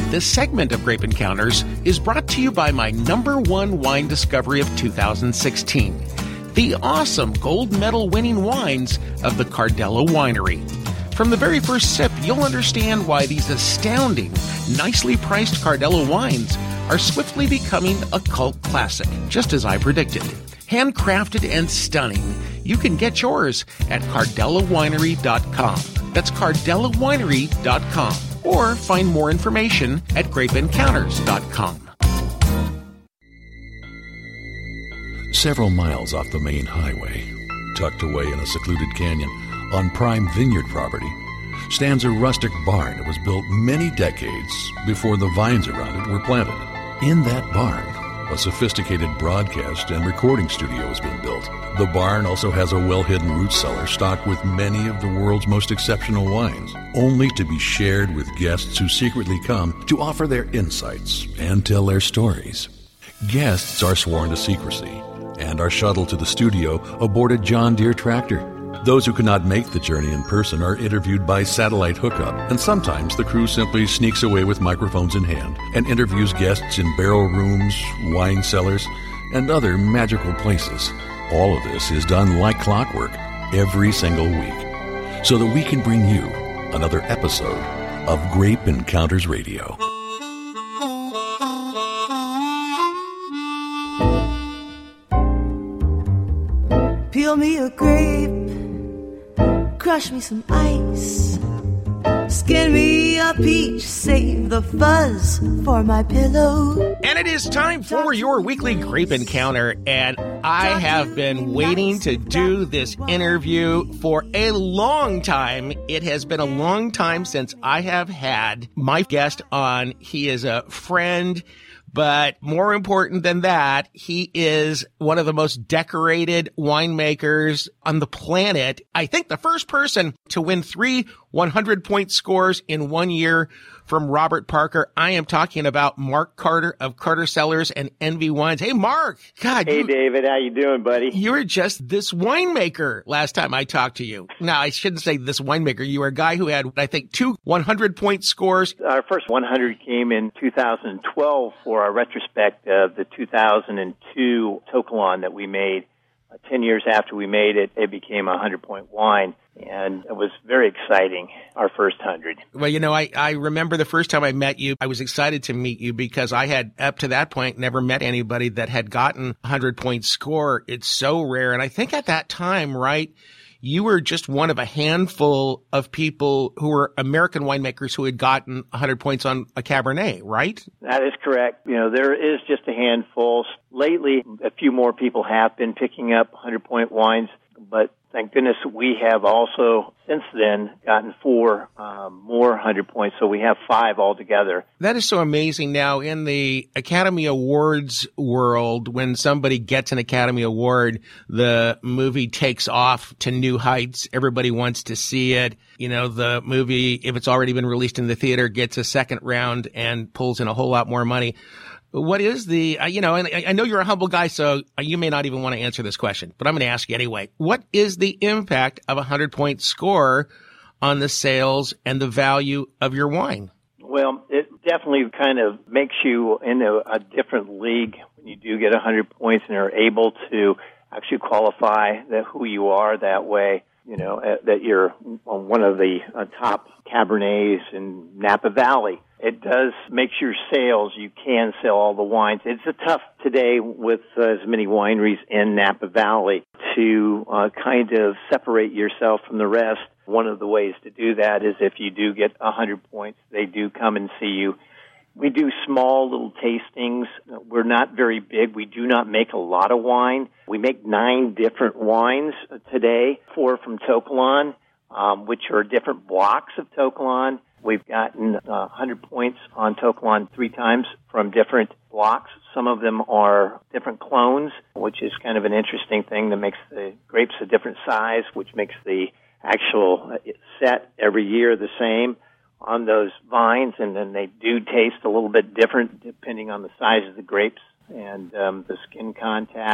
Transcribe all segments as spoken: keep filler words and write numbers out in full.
This segment of Grape Encounters is brought to you by my number one wine discovery of two thousand sixteen, the awesome gold medal winning wines of the Cardella Winery. From the very first sip, you'll understand why these astounding, nicely priced Cardella wines are swiftly becoming a cult classic, just as I predicted. Handcrafted and stunning, you can get yours at cardella winery dot com. That's cardella winery dot com. Or find more information at grape encounters dot com. Several miles off the main highway, tucked away in a secluded canyon on prime vineyard property, stands a rustic barn that was built many decades before the vines around it were planted. In that barn, a sophisticated broadcast and recording studio has been built. The barn also has a well-hidden root cellar stocked with many of the world's most exceptional wines, only to be shared with guests who secretly come to offer their insights and tell their stories. Guests are sworn to secrecy and are shuttled to the studio aboard a John Deere tractor. Those who cannot make the journey in person are interviewed by satellite hookup, and sometimes the crew simply sneaks away with microphones in hand and interviews guests in barrel rooms, wine cellars, and other magical places. All of this is done like clockwork every single week, so that we can bring you another episode of Grape Encounters Radio. Peel me a grape, crush me some ice, skin me a peach, save the fuzz for my pillow. And it is time for your weekly Grape Encounter, and I have been waiting to do this interview for a long time. It has been a long time since I have had my guest on. He is a friend, but more important than that, he is one of the most decorated winemakers on the planet. I think the first person to win three hundred point scores in one year from Robert Parker. I am talking about Mark Carter of Carter Cellars and Envy Wines. Hey, Mark. God. Hey, you, David. How you doing, buddy? You were just this winemaker last time I talked to you. Now, I shouldn't say this winemaker. You were a guy who had, I think, two hundred point scores. Our first one hundred came in two thousand twelve for our retrospect of the two thousand two To Kalon that we made. Uh, Ten years after we made it, it became a hundred-point wine, and it was very exciting, our first hundred. Well, you know, I, I remember the first time I met you, I was excited to meet you because I had, up to that point, never met anybody that had gotten a hundred-point score. It's so rare, and I think at that time, right, you were just one of a handful of people who were American winemakers who had gotten one hundred points on a Cabernet, right? That is correct. You know, there is just a handful. Lately, a few more people have been picking up one hundred point wines, but thank goodness we have also, since then, gotten four um, more one hundred points, so we have five altogether. That is so amazing. Now, in the Academy Awards world, when somebody gets an Academy Award, the movie takes off to new heights. Everybody wants to see it. You know, the movie, if it's already been released in the theater, gets a second round and pulls in a whole lot more money. What is the, uh, you know, and I know you're a humble guy, so you may not even want to answer this question, but I'm going to ask you anyway. What is the impact of a hundred-point score on the sales and the value of your wine? Well, it definitely kind of makes you in a, a different league when you do get one hundred points and are able to actually qualify that who you are that way. You know, uh, that you're one of the uh, top Cabernets in Napa Valley. It does make your sales. You can sell all the wines. It's a tough today with uh, as many wineries in Napa Valley to uh, kind of separate yourself from the rest. One of the ways to do that is if you do get one hundred points, they do come and see you. We do small little tastings. We're not very big. We do not make a lot of wine. We make nine different wines today, four from To Kalon, um, which are different blocks of To Kalon. We've gotten uh, one hundred points on To Kalon three times from different blocks. Some of them are different clones, which is kind of an interesting thing that makes the grapes a different size, which makes the actual set every year the same on those vines, and then they do taste a little bit different depending on the size of the grapes and um, the skin contact.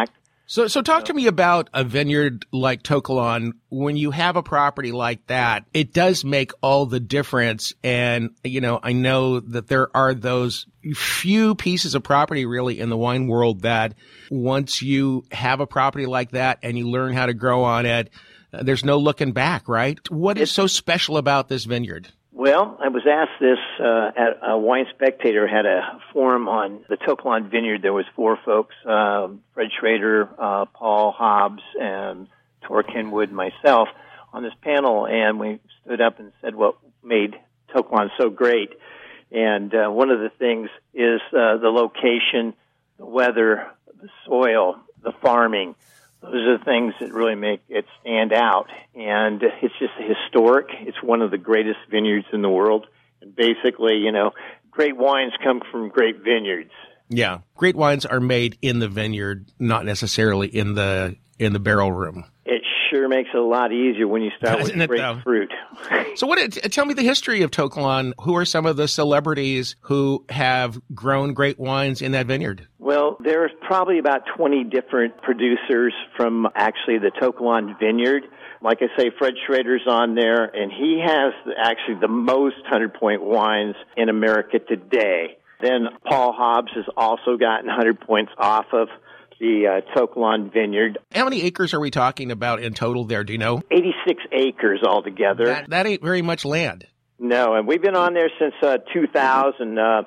So, so talk to me about a vineyard like To Kalon. When you have a property like that, it does make all the difference. And, you know, I know that there are those few pieces of property really in the wine world that once you have a property like that and you learn how to grow on it, uh, there's no looking back, right? What is so special about this vineyard? Well, I was asked this uh, at a Wine Spectator had a forum on the To Kalon Vineyard. There was four folks, uh, Fred Schrader, uh, Paul Hobbs, and Tor Kenwood, and myself on this panel, and we stood up and said what made To Kalon so great. And uh, one of the things is uh, the location, the weather, the soil, the farming. Those are the things that really make it stand out. And it's just historic. It's one of the greatest vineyards in the world. And basically, you know, great wines come from great vineyards. Yeah. Great wines are made in the vineyard, not necessarily in the in the barrel room. It sure makes it a lot easier when you start Doesn't with it, great though? fruit. So what? Tell me the history of To Kalon. Who are some of the celebrities who have grown great wines in that vineyard? Well, there's probably about twenty different producers from actually the To Kalon vineyard. Like I say, Fred Schrader's on there, and he has actually the most hundred-point wines in America today. Then Paul Hobbs has also gotten one hundred points off of the uh, To Kalon vineyard. How many acres are we talking about in total there? Do you know? eighty-six acres altogether. That, that ain't very much land. No, and we've been on there since uh, two thousand. Uh,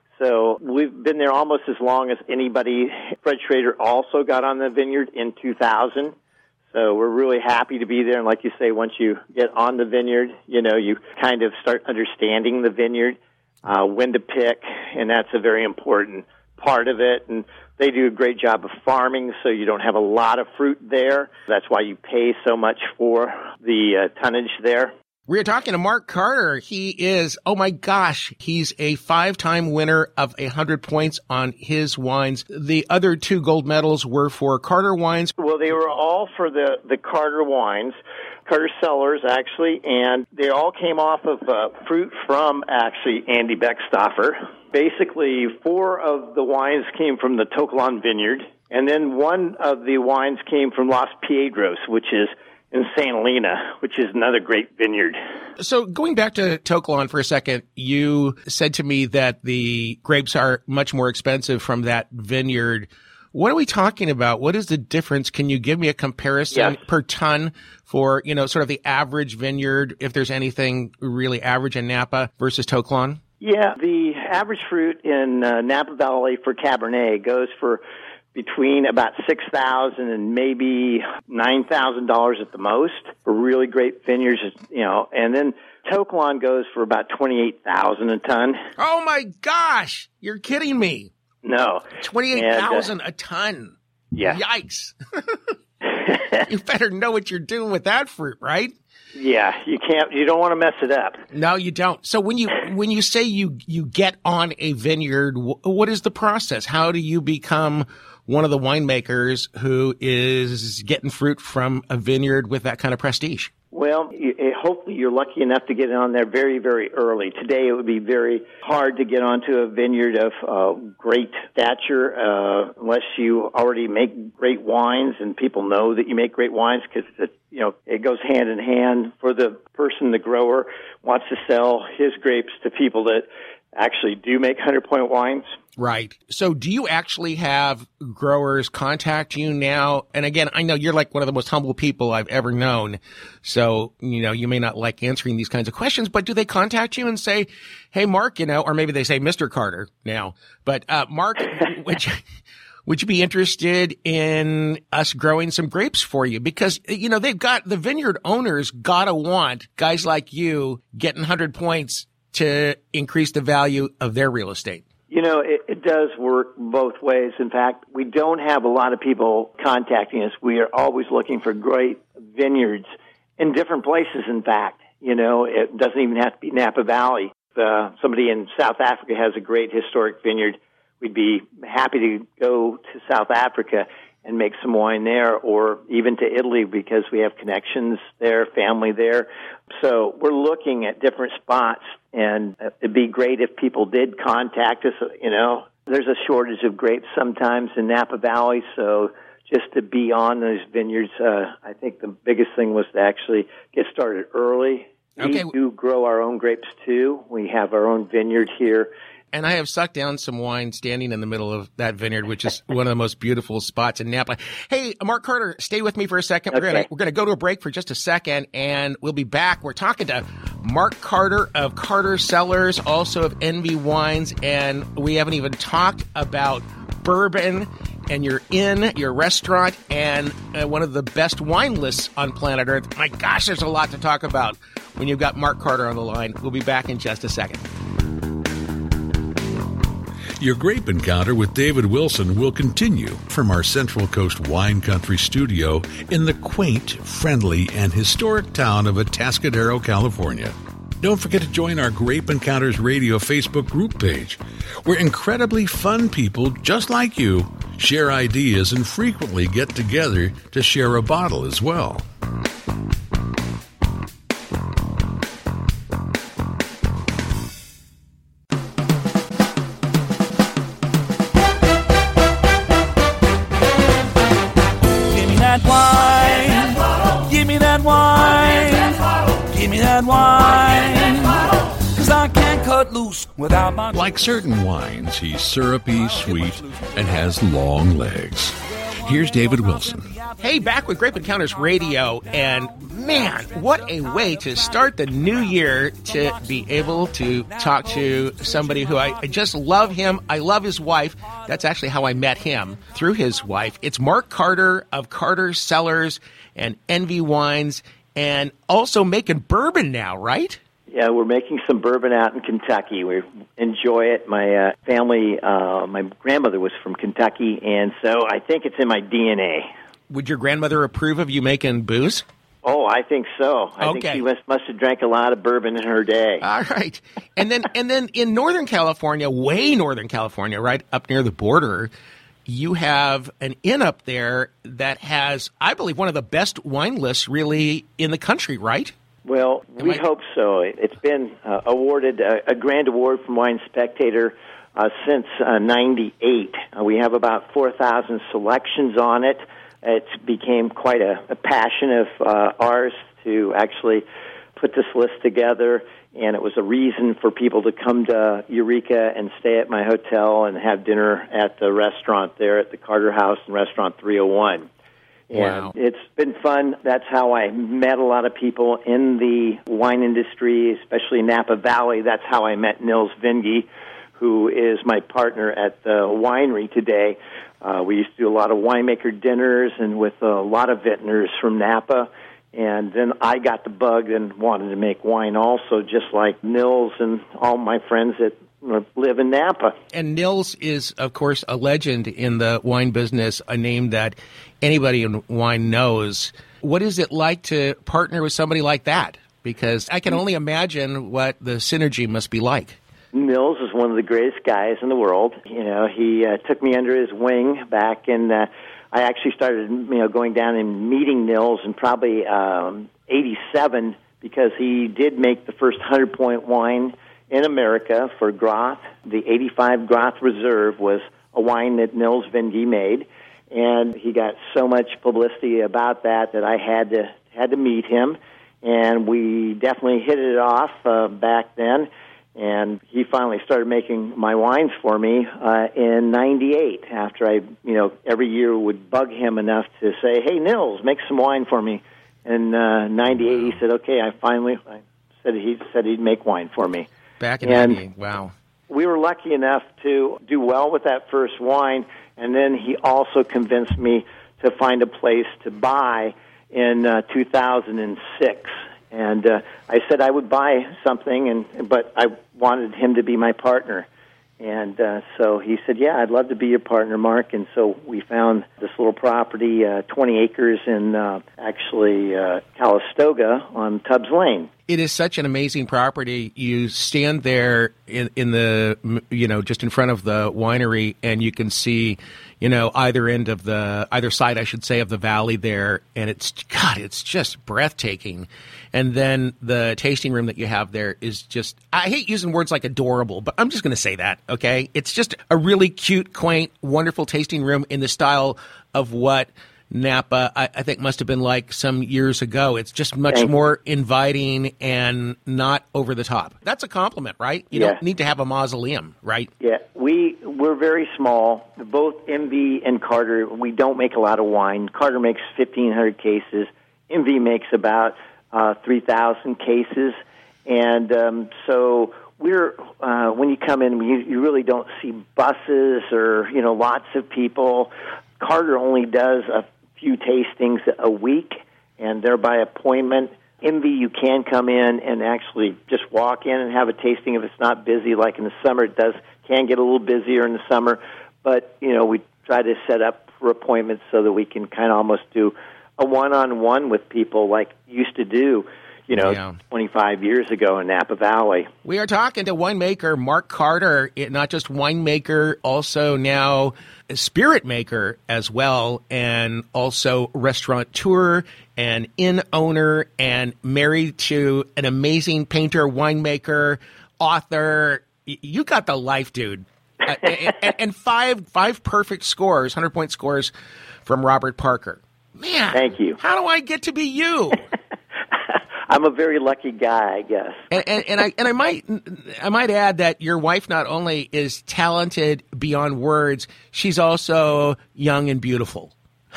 so we've been there almost as long as anybody. Fred Schrader also got on the vineyard in two thousand. So we're really happy to be there. And like you say, once you get on the vineyard, you know, you kind of start understanding the vineyard, uh, when to pick, and that's a very important part of it. And they do a great job of farming, so you don't have a lot of fruit there. That's why you pay so much for the uh, tonnage there. We're talking to Mark Carter. He is, oh my gosh, he's a five-time winner of one hundred points on his wines. The other two gold medals were for Carter wines. Well, they were all for the, the Carter wines, Carter Cellars, actually, and they all came off of uh, fruit from, actually, Andy Beckstoffer. Basically, four of the wines came from the To Kalon vineyard, and then one of the wines came from Los Piedros, which is in Saint Helena, which is another great vineyard. So going back to To Kalon for a second, you said to me that the grapes are much more expensive from that vineyard. What are we talking about? What is the difference? Can you give me a comparison Yes. per ton for, you know, sort of the average vineyard, if there's anything really average in Napa versus To Kalon? Yeah, the average fruit in uh, Napa Valley for Cabernet goes for between about six thousand dollars and maybe nine thousand dollars at the most for really great vineyards, you know, and then To Kalon goes for about twenty-eight thousand dollars a ton. Oh my gosh, you're kidding me. No. twenty-eight thousand dollars uh, a ton. Yeah. Yikes. You better know what you're doing with that fruit, right? Yeah, you can't, you don't want to mess it up. No, you don't. So when you when you say you you get on a vineyard, wh- what is the process? How do you become one of the winemakers who is getting fruit from a vineyard with that kind of prestige? Well, you, hopefully you're lucky enough to get on there very, very early. Today it would be very hard to get onto a vineyard of uh, great stature uh, unless you already make great wines and people know that you make great wines because it, you know, it goes hand in hand. For the person, the grower, wants to sell his grapes to people that actually do make one hundred point wines. Right. So do you actually have growers contact you now? And again, I know you're like one of the most humble people I've ever known. So, you know, you may not like answering these kinds of questions, but do they contact you and say, hey, Mark, you know, or maybe they say Mister Carter now, but, uh, Mark, would you, would you be interested in us growing some grapes for you? Because, you know, they've got the vineyard owners gotta want guys like you getting one hundred points to increase the value of their real estate. You know, it, it does work both ways. In fact, we don't have a lot of people contacting us. We are always looking for great vineyards in different places, in fact. You know, it doesn't even have to be Napa Valley. If uh, somebody in South Africa has a great historic vineyard, we'd be happy to go to South Africa and make some wine there, or even to Italy because we have connections there, family there. So we're looking at different spots, and it'd be great if people did contact us. You know, there's a shortage of grapes sometimes in Napa Valley, so just to be on those vineyards. Uh, I think the biggest thing was to actually get started early. Okay. We do grow our own grapes, too. We have our own vineyard here. And I have sucked down some wine standing in the middle of that vineyard, which is one of the most beautiful spots in Napa. Hey, Mark Carter, stay with me for a second. We're Okay. gonna we're gonna go to a break for just a second, and we'll be back. We're talking to Mark Carter of Carter Cellars, also of Envy Wines, and we haven't even talked about bourbon and your inn, your restaurant, and uh, one of the best wine lists on planet Earth. My gosh, there's a lot to talk about when you've got Mark Carter on the line. We'll be back in just a second. Your Grape Encounter with David Wilson will continue from our Central Coast Wine Country studio in the quaint, friendly, and historic town of Atascadero, California. Don't forget to join our Grape Encounters Radio Facebook group page, where incredibly fun people just like you share ideas and frequently get together to share a bottle as well. Give me that wine, give me that wine, 'cause I can't cut loose without my... Like certain wines, he's syrupy, sweet, and has long legs. Here's David Wilson. Hey, back with Grape Encounters Radio, and man, what a way to start the new year to be able to talk to somebody who I, I just love him. I love his wife. That's actually how I met him, through his wife. It's Mark Carter of Carter Cellars and Envy Wines, and also making bourbon now, right? Yeah, we're making some bourbon out in Kentucky. We enjoy it. My uh, family, uh, my grandmother was from Kentucky, and so I think it's in my D N A. Would your grandmother approve of you making booze? Oh, I think so. I Okay. think she must, must have drank a lot of bourbon in her day. All right. And then and then in Northern California, way Northern California, right up near the border, you have an inn up there that has, I believe, one of the best wine lists really in the country, right? Well, Am we I- hope so. It's been uh, awarded a, a grand award from Wine Spectator uh, since uh, ninety-eight. Uh, we have about four thousand selections on it. It became quite a, a passion of uh, ours to actually put this list together, and it was a reason for people to come to Eureka and stay at my hotel and have dinner at the restaurant there at the Carter House and Restaurant three oh one. And Wow. it's been fun. That's how I met a lot of people in the wine industry, especially Napa Valley. That's how I met Nils Vinge, who is my partner at the winery today. Uh, we used to do a lot of winemaker dinners and with a lot of vintners from Napa. And then I got the bug and wanted to make wine also, just like Nils and all my friends that live in Napa. And Nils is, of course, a legend in the wine business, a name that anybody in wine knows. What is it like to partner with somebody like that? Because I can only imagine what the synergy must be like. Nils is one of the greatest guys in the world. You know, he uh, took me under his wing back in, uh, I actually started, you know, going down and meeting Nils in probably um, eighty-seven, because he did make the first hundred-point wine in America for Groth. The eighty-five Groth Reserve was a wine that Nils Vinge made, and he got so much publicity about that that I had to had to meet him, and we definitely hit it off uh, back then. And he finally started making my wines for me uh, in ninety-eight. After I, you know, every year would bug him enough to say, "Hey, Nils, make some wine for me." In uh, ninety-eight, he said, "Okay." I finally I said he said he'd make wine for me. Back in And- ninety-eight, wow. We were lucky enough to do well with that first wine, and then he also convinced me to find a place to buy in uh, two thousand six. And uh, I said I would buy something, and but I wanted him to be my partner. And uh, so he said, "Yeah, I'd love to be your partner, Mark." And so we found this little property, uh, twenty acres in uh, actually uh, Calistoga on Tubbs Lane. It is such an amazing property. You stand there in, in the, you know, just in front of the winery, and you can see, you know, either end of the, either side, I should say, of the valley there. And it's, God, it's just breathtaking. And then the tasting room that you have there is just, I hate using words like adorable, but I'm just going to say that, okay? It's just a really cute, quaint, wonderful tasting room in the style of what Napa, I, I think, must have been like some years ago. It's just much Thank more inviting and not over the top. That's a compliment, right? You Yeah. don't need to have a mausoleum, right? Yeah, we, we're very small. Both M V and Carter, we don't make a lot of wine. Carter makes fifteen hundred cases. M V makes about uh, three thousand cases. And um, so we're, uh, when you come in, you, you really don't see buses or, you know, lots of people. Carter only does a few tastings a week, and they're by appointment. M V, you can come in and actually just walk in and have a tasting if it's not busy. Like in the summer, it does can get a little busier in the summer, but you know we try to set up for appointments so that we can kind of almost do a one-on-one with people like used to do, you know, Yeah. twenty-five years ago in Napa Valley. We are talking to winemaker Mark Carter, it- not just winemaker, also now a spirit maker as well, and also restaurateur and inn owner, and married to an amazing painter, winemaker, author. Y- You got the life, dude. Uh, and, and- and five five perfect scores, one hundred point scores from Robert Parker. Man, Thank you. How do I get to be you? I'm a very lucky guy, I guess. And, and, and I and I might I might add that your wife not only is talented beyond words, she's also young and beautiful.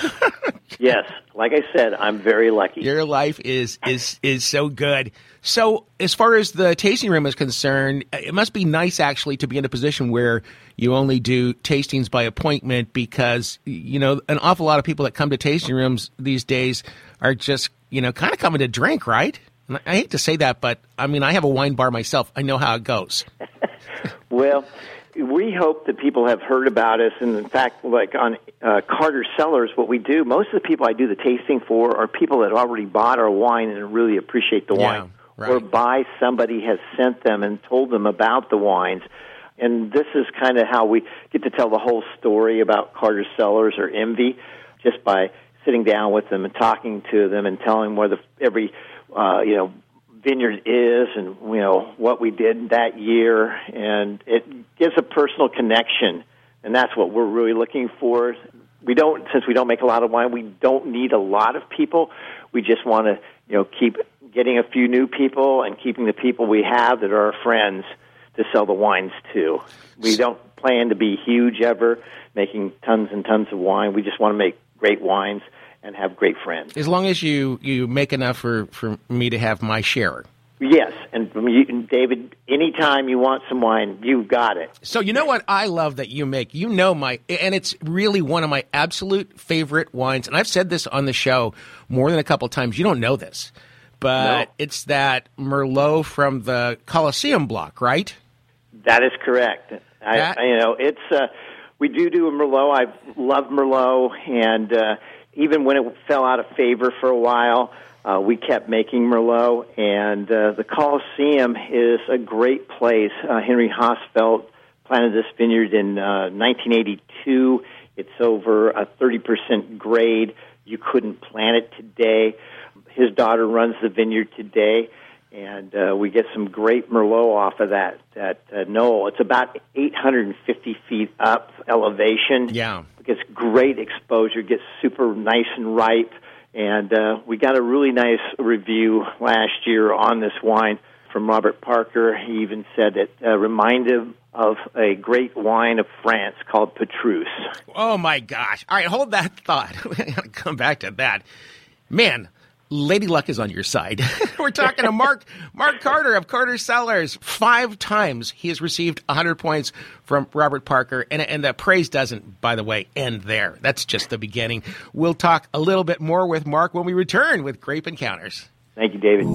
Yes, like I said, I'm very lucky. Your life is is is so good. So as far as the tasting room is concerned, it must be nice actually to be in a position where you only do tastings by appointment, because you know an awful lot of people that come to tasting rooms these days are just you know kind of coming to drink, right? And I hate to say that, but I mean I have a wine bar myself. I know how it goes. Well, we hope that people have heard about us, and in fact, like on uh, Carter Cellars, what we do, most of the people I do the tasting for are people that already bought our wine and really appreciate the Yeah, wine, right. or by somebody has sent them and told them about the wines. And this is kind of how we get to tell the whole story about Carter Cellars or Envy, just by sitting down with them and talking to them and telling them where the, every, uh, you know, vineyard is and, you know, what we did that year. And it gives a personal connection, and that's what we're really looking for. We don't, since we don't make a lot of wine, we don't need a lot of people. We just want to, you know, keep getting a few new people and keeping the people we have that are our friends to sell the wines to. We don't plan to be huge ever, making tons and tons of wine. We just want to make great wines and have great friends. As long as you, you make enough for, for me to have my share. Yes, and from you, David, anytime you want some wine, you've got it. So you know what I love that you make? You know my, and it's really one of my absolute favorite wines, and I've said this on the show more than a couple times. You don't know this, but No. it's that Merlot from the Colosseum block, right? That is correct. I, That- I, you know, it's uh, we do do a Merlot. I love Merlot, and uh, even when it fell out of favor for a while, uh, we kept making Merlot. And uh, the Colosseum is a great place. Uh, Henry Hosfeld planted this vineyard in uh, nineteen eighty-two. It's over a thirty percent grade. You couldn't plant it today. His daughter runs the vineyard today. And uh, we get some great Merlot off of that that uh, knoll. It's about eight hundred fifty feet up elevation. Yeah. It gets great exposure, gets super nice and ripe. And uh, we got a really nice review last year on this wine from Robert Parker. He even said it uh, reminded him of a great wine of France called Petrus. Oh, my gosh. All right, hold that thought. We got to come back to that. Man, Lady Luck is on your side. We're talking to Mark Mark Carter of Carter Cellars. Five times he has received one hundred points from Robert Parker, and, and the praise doesn't, by the way, end there. That's just the beginning. We'll talk a little bit more with Mark when we return with Grape Encounters. Thank you, David.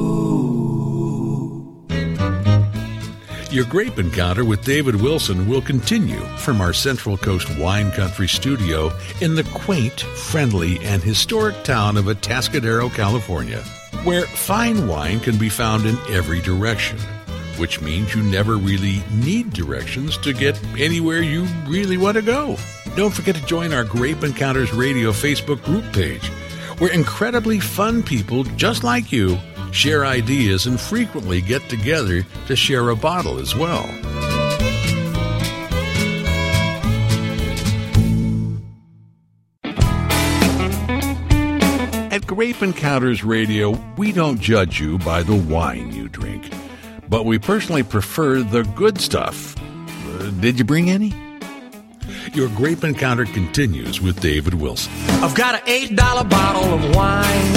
Your Grape Encounter with David Wilson will continue from our Central Coast Wine Country studio in the quaint, friendly, and historic town of Atascadero, California. where fine wine can be found in every direction, which means you never really need directions to get anywhere you really want to go. Don't forget to join our Grape Encounters Radio Facebook group page, where incredibly fun people just like you share ideas and frequently get together to share a bottle as well. At Grape Encounters Radio, we don't judge you by the wine you drink, but we personally prefer the good stuff. Uh, did you bring any? Your Grape Encounter continues with David Wilson. I've got an eight dollar bottle of wine.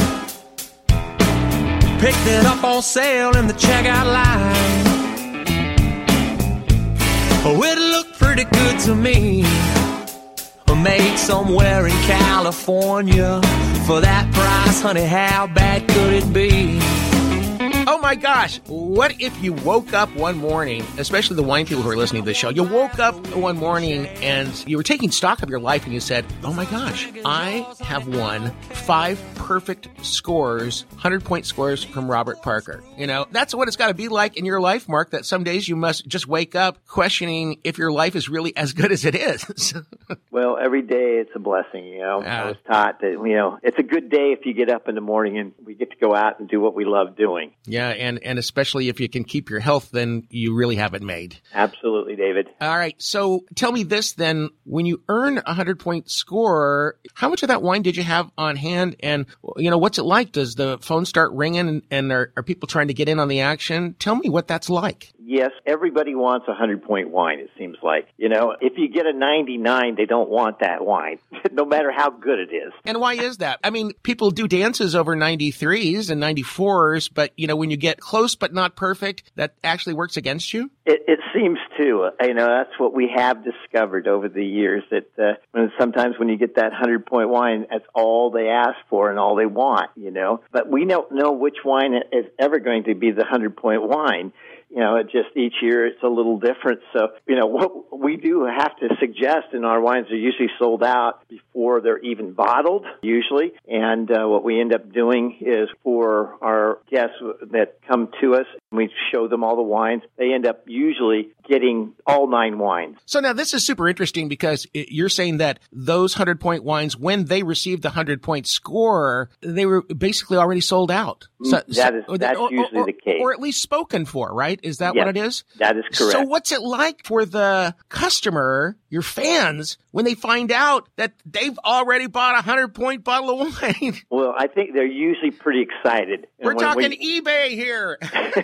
Picked it up on sale in the checkout line. Oh, it looked pretty good to me. Made somewhere in California. For that price, honey, how bad could it be? Oh my gosh, what if you woke up one morning, especially the wine people who are listening to this show, you woke up one morning and you were taking stock of your life and you said, oh my gosh, I have won five perfect scores, one hundred point scores from Robert Parker. You know, that's what it's got to be like in your life, Mark, that some days you must just wake up questioning if your life is really as good as it is. Well, every day it's a blessing, you know. Uh, I was taught that, you know, it's a good day if you get up in the morning and we get to go out and do what we love doing. Yeah, and, and especially if you can keep your health, then you really have it made. Absolutely, David. All right, so tell me this then. When you earn a one hundred point score, how much of that wine did you have on hand? And, you know, what's it like? Does the phone start ringing and, and are, are people trying to get in on the action? Tell me what that's like. Yes, everybody wants a one hundred point wine, it seems like. You know, if you get a ninety-nine, they don't want that wine, no matter how good it is. And why is that? I mean, people do dances over ninety-threes and ninety-fours, but, you know, when you get close but not perfect, that actually works against you? It, it seems to. Uh, you know, that's what we have discovered over the years, that uh, when sometimes when you get that one hundred point wine, that's all they ask for and all they want, you know. But we don't know which wine is ever going to be the one hundred point wine. You know, it just each year it's a little different. So, you know, what we do have to suggest in our wines are usually sold out before they're even bottled, usually. And uh, what we end up doing is for our guests that come to us, we show them all the wines. They end up usually getting all nine wines. So now this is super interesting because you're saying that those one hundred point wines, when they received the one hundred point score, they were basically already sold out. So, that is, so, that's or, usually or, the case. Or at least spoken for, right? Is that yes, what it is? That is correct. So what's it like for the customer, your fans, when they find out that they've already bought a one hundred point bottle of wine? Well, I think they're usually pretty excited. We're and when talking we... eBay here.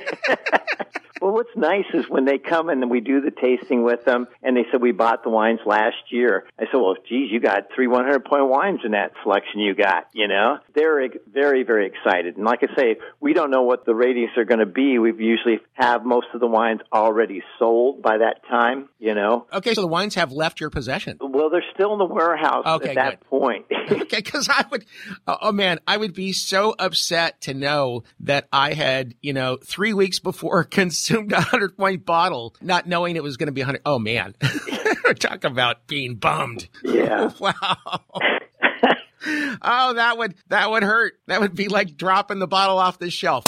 Well, what's nice is when they come and we do the tasting with them, and they said, we bought the wines last year. I said, well, geez, you got three one hundred point wines in that selection you got, you know? They're very, very excited. And like I say, we don't know what the ratings are going to be. We usually have most of the wines already sold by that time, you know? Okay, so the wines have left your possession. Well, they're still in the warehouse okay, at that good. point. Okay, because I would, oh man, I would be so upset to know that I had, you know, three weeks before consumed a one hundred point bottle, not knowing it was going to be one hundred. Oh man, talk about being bummed. Yeah. Wow. Oh, that would, that would hurt. That would be like dropping the bottle off the shelf.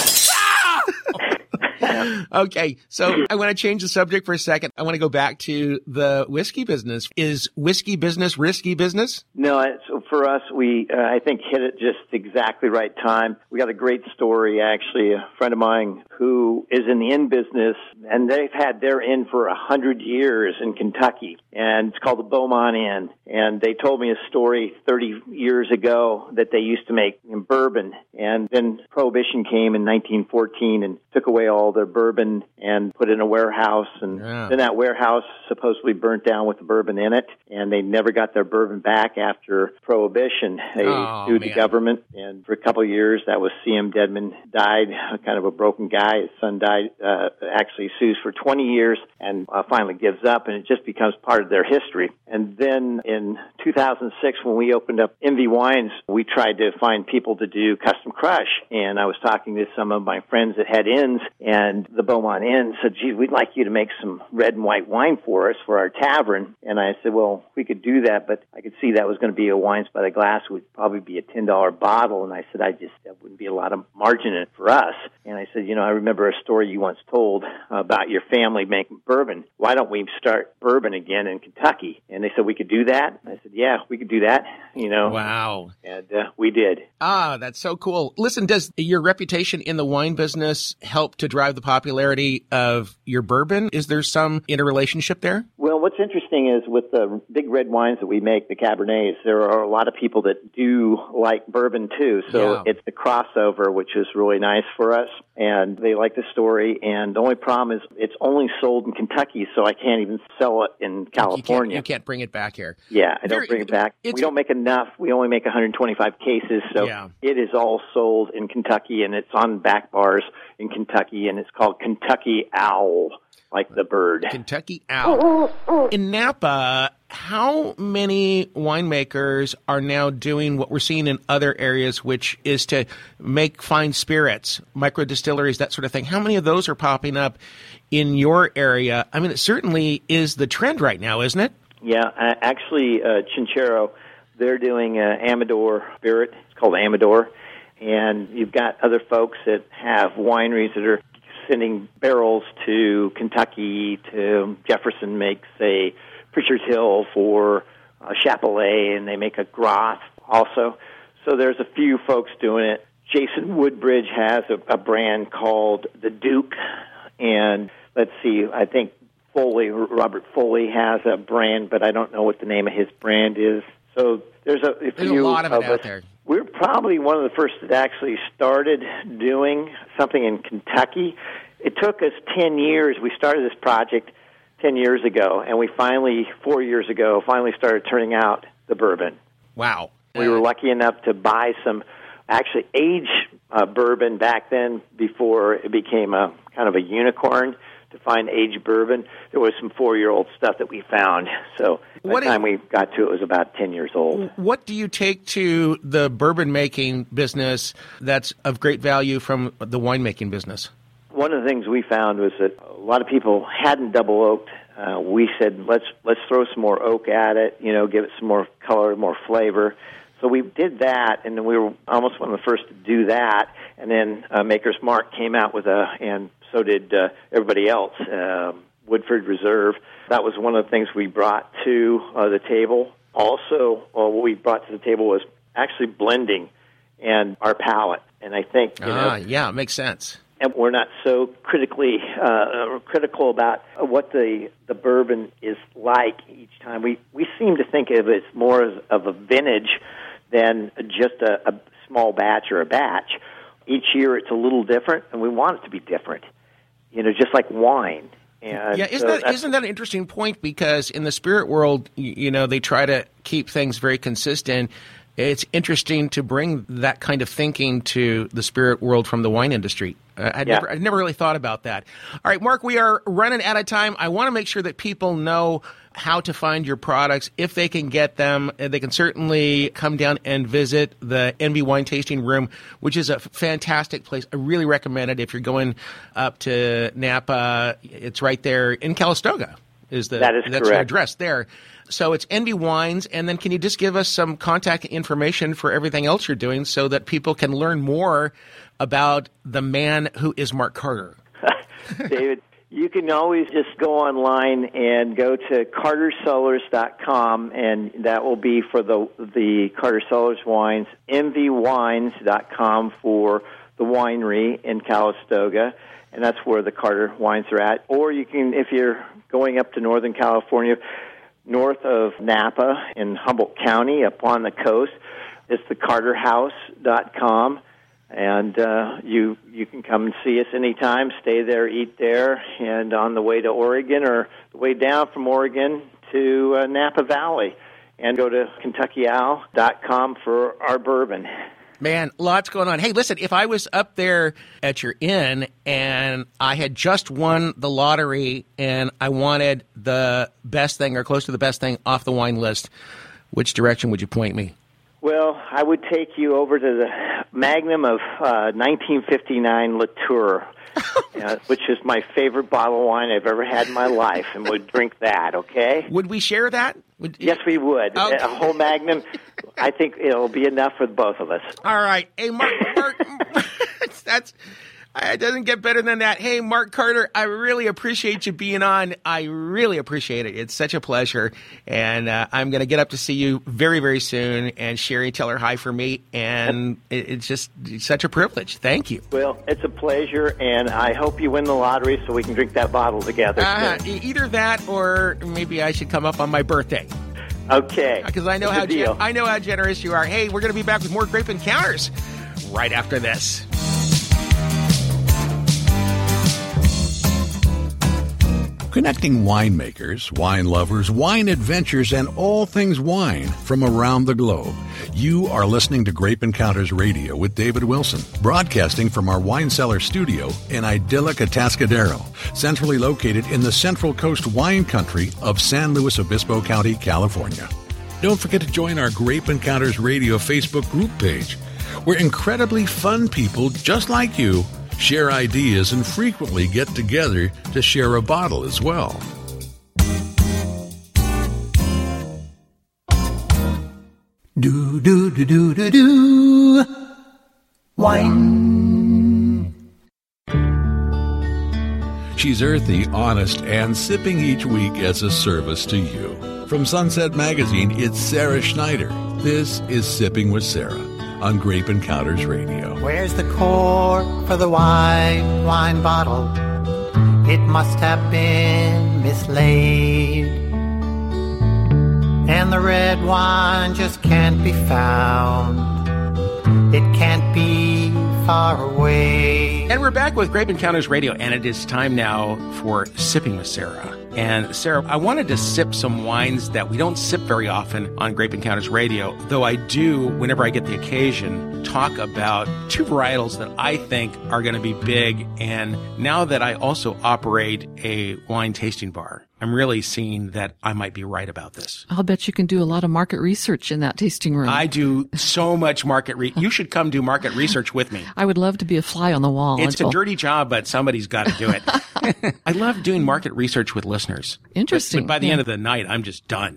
Okay, so I want to change the subject for a second. I want to go back to the whiskey business. Is whiskey business risky business? No, it's, for us, we, uh, I think, hit it just exactly right time. We got a great story, actually. A friend of mine who is in the inn business, and they've had their inn for a hundred years in Kentucky, and it's called the Beaumont Inn. And they told me a story thirty years ago that they used to make bourbon, and then Prohibition came in nineteen fourteen and took away all their bourbon and put it in a warehouse, and yeah. Then that warehouse supposedly burnt down with the bourbon in it, and they never got their bourbon back after Prohibition. They oh, sued man. the government, and for a couple of years, that was C M Dedman died, kind of a broken guy. His son died, uh, actually sues for twenty years and uh, finally gives up, and it just becomes part of their history. And then in two thousand six, when we opened up Envy Wines, we tried to find people to do custom crush, and I was talking to some of my friends that had inns, and the Beaumont Inn said, gee, we'd like you to make some red and white wine for us for our tavern. And I said, well, we could do that, but I could see that was going to be a wine by the glass would probably be a ten dollar bottle. And I said, I just, that wouldn't be a lot of margin in it for us. And I said, you know, I remember a story you once told about your family making bourbon. Why don't we start bourbon again in Kentucky? And they said, we could do that. I said, yeah, we could do that, you know. Wow. And uh, we did. Ah, that's so cool. Listen, does your reputation in the wine business help to drive the popularity of your bourbon? Is there some interrelationship there? Well, what's interesting is with the big red wines that we make, the Cabernets, there are a lot of people that do like bourbon too. So Yeah. it's the crossover, which is really nice for us. And they like the story. And the only problem is it's only sold in Kentucky, so I can't even sell it in California. You can't, you can't bring it back here. Yeah, I don't Very- bring it back. it's- We don't make enough. We only make one hundred twenty-five cases, so Yeah. it is all sold in Kentucky, and it's on back bars in Kentucky, and it's called Kentucky Owl, like the bird. Kentucky Owl. In Napa, how many winemakers are now doing what we're seeing in other areas, which is to make fine spirits, micro distilleries, that sort of thing? How many of those are popping up in your area? I mean, it certainly is the trend right now, isn't it? Yeah, uh, actually, uh, Chinchero, they're doing uh, Amador spirit. It's called Amador. And you've got other folks that have wineries that are sending barrels to Kentucky. To Jefferson makes a Preacher's Hill for uh, Chapelet, and they make a Groth also. So there's a few folks doing it. Jason Woodbridge has a, a brand called the Duke. And let's see, I think Foley, Robert Foley has a brand, but I don't know what the name of his brand is. So there's a, a There's few a lot of it out us. there. We're probably one of the first that actually started doing something in Kentucky. It took us ten years. We started this project ten years ago, and we finally, four years ago, finally started turning out the bourbon. Wow. We were lucky enough to buy some actually aged uh, bourbon back then before it became a kind of a unicorn to find aged bourbon. There was some four-year-old stuff that we found. So by What the time is- we got to it, it was about ten years old. What do you take to the bourbon making business that's of great value from the winemaking business? One of the things we found was that a lot of people hadn't double oaked. Uh, we said, let's let's throw some more oak at it, you know, give it some more color, more flavor. So we did that, and then we were almost one of the first to do that. And then uh, Maker's Mark came out with a, and so did uh, everybody else, uh, Woodford Reserve. That was one of the things we brought to uh, the table. Also, uh, what we brought to the table was actually blending and our palate. And I think, you Ah, know, yeah, makes sense. and we're not so critically uh, critical about what the the bourbon is like each time. We we seem to think of it more as of a vintage than just a, a small batch or a batch. Each year it's a little different, and we want it to be different. You know, just like wine. And Yeah, isn't so that that's- isn't that an interesting point? Because in the spirit world, y- you know, they try to keep things very consistent. It's interesting to bring that kind of thinking to the spirit world from the wine industry. Uh, I'd, Yeah. never, I'd never really thought about that. All right, Mark, we are running out of time. I want to make sure that people know how to find your products. If they can get them, uh, they can certainly come down and visit the Envy Wine Tasting Room, which is a f- fantastic place. I really recommend it if you're going up to Napa. It's right there in Calistoga. Is the That is that's your correct. address there. So it's Envy Wines, and then can you just give us some contact information for everything else you're doing so that people can learn more about the man who is Mark Carter? David, you can always just go online and go to carter cellars dot com, and that will be for the the Carter Cellars wines, envy wines dot com for the winery in Calistoga, and that's where the Carter wines are at. Or you can, if you're going up to Northern California, north of Napa in Humboldt County, up on the coast, it's the carter house dot com. And uh, you you can come and see us anytime, stay there, eat there, and on the way to Oregon or the way down from Oregon to uh, Napa Valley. And go to kentucky owl dot com for our bourbon. Man, lots going on. Hey, listen, if I was up there at your inn and I had just won the lottery and I wanted the best thing or close to the best thing off the wine list, which direction would you point me? Well, I would take you over to the Magnum of uh, nineteen fifty-nine Latour, uh, which is my favorite bottle of wine I've ever had in my life, and would drink that, okay? Would we share that? Would, Yes, we would. Okay. A whole Magnum, I think it'll be enough for both of us. All right. Hey, Mark, Mark that's, it doesn't get better than that. Hey, Mark Carter, I really appreciate you being on. I really appreciate it. It's such a pleasure. And uh, I'm going to get up to see you very, very soon. And Sherry, tell her hi for me. And it, it's just it's such a privilege. Thank you. Well, it's a pleasure, and I hope you win the lottery so we can drink that bottle together. Uh, e- either that or maybe I should come up on my birthday. Okay. Because I know Good how gen- deal. I know how generous you are. Hey, we're going to be back with more Grape Encounters right after this. Connecting winemakers, wine lovers, wine adventures, and all things wine from around the globe. You are listening to Grape Encounters Radio with David Wilson, broadcasting from our wine cellar studio in idyllic Atascadero, centrally located in the Central Coast wine country of San Luis Obispo County, California. Don't forget to join our Grape Encounters Radio Facebook group page, where incredibly fun people just like you share ideas and frequently get together to share a bottle as well. Do do do do do do wine. She's earthy, honest, and sipping each week as a service to you. From Sunset Magazine, it's Sarah Schneider. This is Sipping with Sarah on Grape Encounters Radio. Where's the cork for the wine wine bottle? It must have been mislaid, and the red wine just can't be found. It can't be far away. And we're back with Grape Encounters Radio, and it is time now for Sipping with Sarah. And Sarah, I wanted to sip some wines that we don't sip very often on Grape Encounters Radio, though I do, whenever I get the occasion, talk about two varietals that I think are going to be big. And now that I also operate a wine tasting bar, I'm really seeing that I might be right about this. I'll bet you can do a lot of market research in that tasting room. I do so much market re- You should come do market research with me. I would love to be a fly on the wall. It's until... a dirty job, but somebody's got to do it. I love doing market research with listeners. Interesting. But, but by the yeah. end of the night, I'm just done.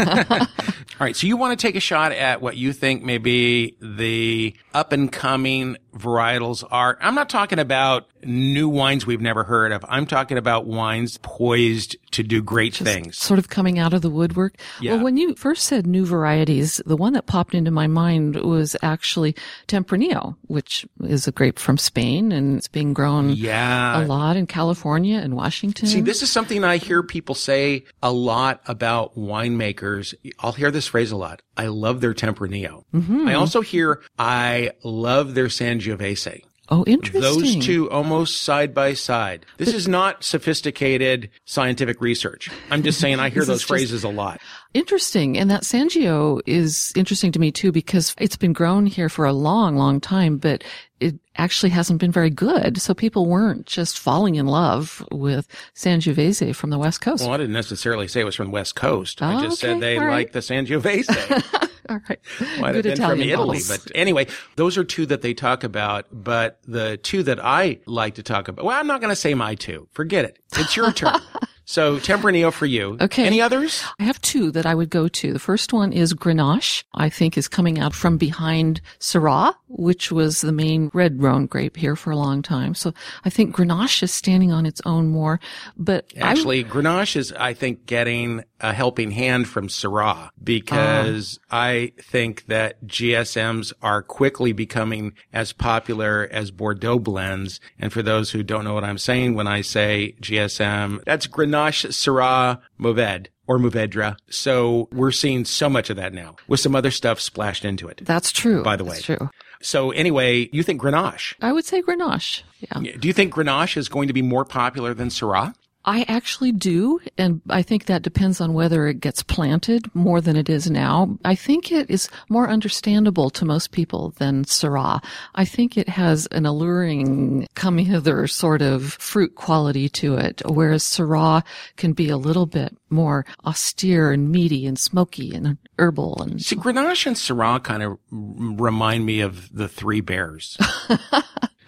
All right. So you want to take a shot at what you think maybe the up and coming varietals are. I'm not talking about new wines we've never heard of. I'm talking about wines poised to do great Just things. Sort of coming out of the woodwork. Yeah. Well, when you first said new varieties, the one that popped into my mind was actually Tempranillo, which is a grape from Spain, and it's being grown Yeah. a lot in California and Washington. See, this is something I hear people say a lot about winemakers. I'll hear this phrase a lot. I love their Tempranillo. Mm-hmm. I also hear I love their Sangiovese. Oh, interesting. Those two almost side by side. This is not sophisticated scientific research. I'm just saying I hear This those is just- phrases a lot. Interesting. And that Sangio is interesting to me too, because it's been grown here for a long, long time, but it actually hasn't been very good. So people weren't just falling in love with Sangiovese from the West Coast. Well, I didn't necessarily say it was from the West Coast. I Oh, just okay. said they All right. like the Sangiovese. All right. Might Good have been Italian from Italy. bottles. But anyway, those are two that they talk about. But the two that I like to talk about, well, I'm not going to say my two. Forget it. It's your turn. So Tempranillo for you. Okay. Any others? I have two that I would go to. The first one is Grenache. I think is coming out from behind Syrah, which was the main red grown grape here for a long time. So I think Grenache is standing on its own more. But I- Actually, Grenache is, I think, getting a helping hand from Syrah because Ah. I think that G S Ms are quickly becoming as popular as Bordeaux blends. And for those who don't know what I'm saying when I say G S M, that's Grenache, Syrah, Mourvèdre. Or Mourvèdre. So we're seeing so much of that now with some other stuff splashed into it. that's true. By the way. That's true. So anyway, you think Grenache. I would say Grenache. Yeah. Do you think Grenache is going to be more popular than Syrah? I actually do, and I think that depends on whether it gets planted more than it is now. I think it is more understandable to most people than Syrah. I think it has an alluring, come-hither sort of fruit quality to it, whereas Syrah can be a little bit more austere and meaty and smoky and herbal. And See, Grenache and Syrah kind of remind me of the Three Bears.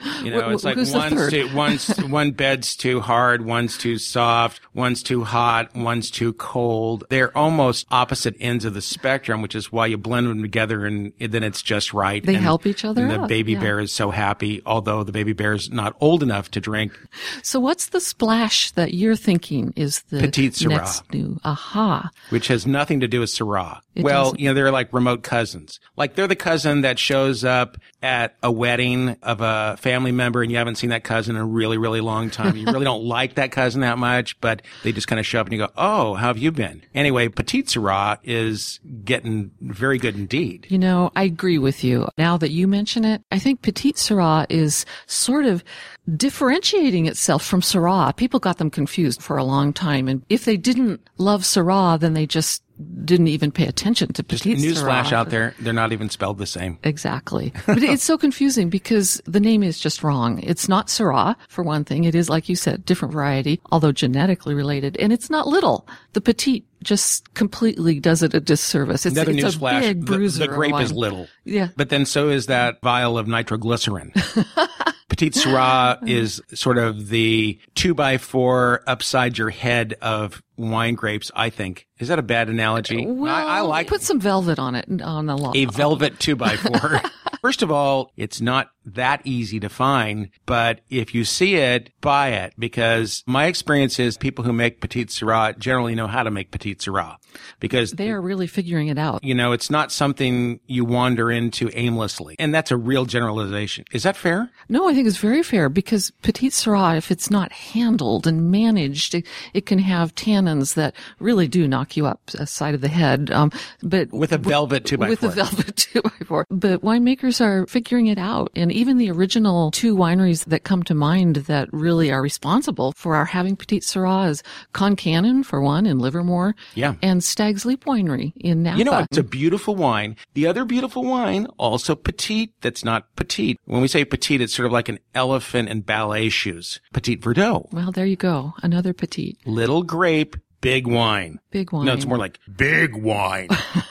You know, Wh- it's like who's the one's third? too, one's, one bed's too hard, one's too soft, one's too hot, one's too cold. They're almost opposite ends of the spectrum, which is why you blend them together and then it's just right. They and, help each other and the out, baby yeah. bear is so happy, although the baby bear is not old enough to drink. So what's the splash that you're thinking is the Petite Syrah. next new? Aha. Which has nothing to do with Syrah. It well, doesn't. you know, they're like remote cousins. Like they're the cousin that shows up at a wedding of a family member and you haven't seen that cousin in a really, really long time. You really don't like that cousin that much, but they just kind of show up and you go, oh, how have you been? Anyway, Petite Syrah is getting very good indeed. You know, I agree with you. Now that you mention it, I think Petite Syrah is sort of differentiating itself from Syrah. People got them confused for a long time. And if they didn't love Syrah, then they just didn't even pay attention to Petite Just newsflash Syrah. out there, they're not even spelled the same. Exactly. But it's so confusing because the name is just wrong. It's not Syrah, for one thing. It is, like you said, different variety, although genetically related. And it's not little. The Petite just completely does it a disservice. It's, Another it's a newsflash, big the, bruiser. the of grape wine. is little. Yeah. But then so is that vial of nitroglycerin. Petite Syrah is sort of the two by four upside your head of wine grapes, I think. Is that a bad analogy? Well, I, I like put some velvet on it, on the law. a velvet two by four. First of all, it's not that easy to find, but if you see it, buy it, because my experience is people who make Petite Syrah generally know how to make Petite Syrah, because They are really figuring it out. you know, it's not something you wander into aimlessly. And that's a real generalization. Is that fair? No, I think it's very fair because Petite Syrah, if it's not handled and managed, it, it can have tannins that really do knock you up a side of the head. Um, but With a velvet two by with four. a velvet two by four. But winemakers are figuring it out. And even the original two wineries that come to mind that really are responsible for our having Petite Syrah is Concannon, for one, in Livermore. Yeah. And Stag's Leap Winery in Napa. You know, it's a beautiful wine. The other beautiful wine, also petite, that's not petite. When we say petite, it's sort of like an elephant in ballet shoes. Petite Verdot. Well, there you go. Another petite. Little grape, big wine. Big wine. No, it's more like big wine.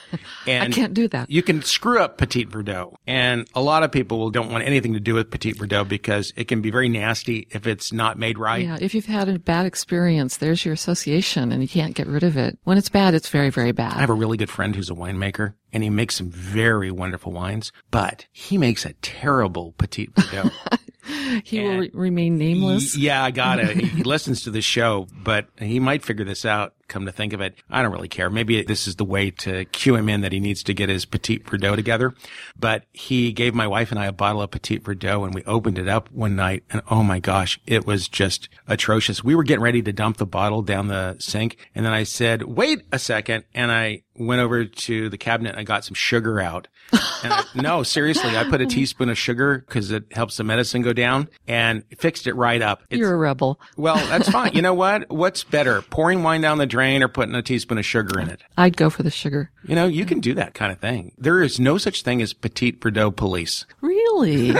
And I can't do that. you can screw up Petite Verdot. And a lot of people don't want anything to do with Petite Verdot because it can be very nasty if it's not made right. Yeah, if you've had a bad experience, there's your association and you can't get rid of it. When it's bad, it's very, very bad. I have a really good friend who's a winemaker, and he makes some very wonderful wines, but he makes a terrible Petite Verdot. he will and- re- remain nameless. Y- Yeah, I got it. He he listens to the show, but he might figure this out, come to think of it. I don't really care. Maybe this is the way to cue him in that he needs to get his Petite Verdot together. But he gave my wife and I a bottle of Petite Verdot, and we opened it up one night, and oh my gosh, it was just atrocious. We were getting ready to dump the bottle down the sink, and then I said, wait a second, and I went over to the cabinet and I got some sugar out. And I, no, seriously, I put a teaspoon of sugar because it helps the medicine go down and fixed it right up. It's, You're a rebel. well, that's fine. You know what? What's better, pouring wine down the drain or putting a teaspoon of sugar in it? I'd go for the sugar. You know, you can do that kind of thing. There is no such thing as Petite Verdot police. Really?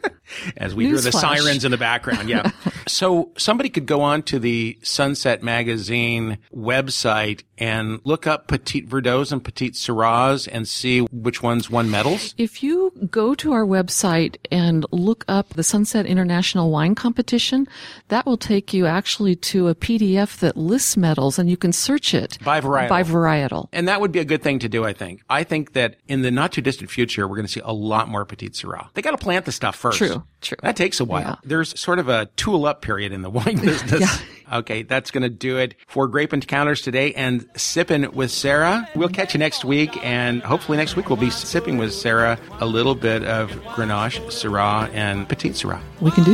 As we hear the Newsflash. sirens in the background, yeah. So somebody could go on to the Sunset Magazine website and look up Petite Verdots and Petite Syrahs and see which ones won medals. If you go to our website and look up the Sunset International Wine Competition, that will take you actually to a P D F that lists medals, and you can search it By varietal. By varietal. And that would be a good thing to do, I think. I think that in the not too distant future, we're going to see a lot more Petite Syrah. They got to plant the stuff first. True, true. That takes a while. Yeah. There's sort of a tool up period in the wine business. Yeah. Okay, that's going to do it for Grape Encounters today and Sippin' with Sarah. We'll catch you next week, and hopefully next week we'll be sipping with Sarah a little bit of Grenache, Syrah, and Petite Syrah. We can do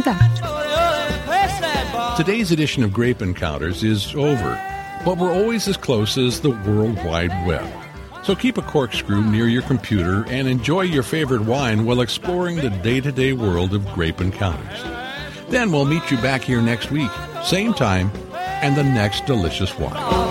that. Today's edition of Grape Encounters is over, but we're always as close as the World Wide Web. So keep a corkscrew near your computer and enjoy your favorite wine while exploring the day-to-day world of Grape Encounters. Then we'll meet you back here next week, same time, and the next delicious wine.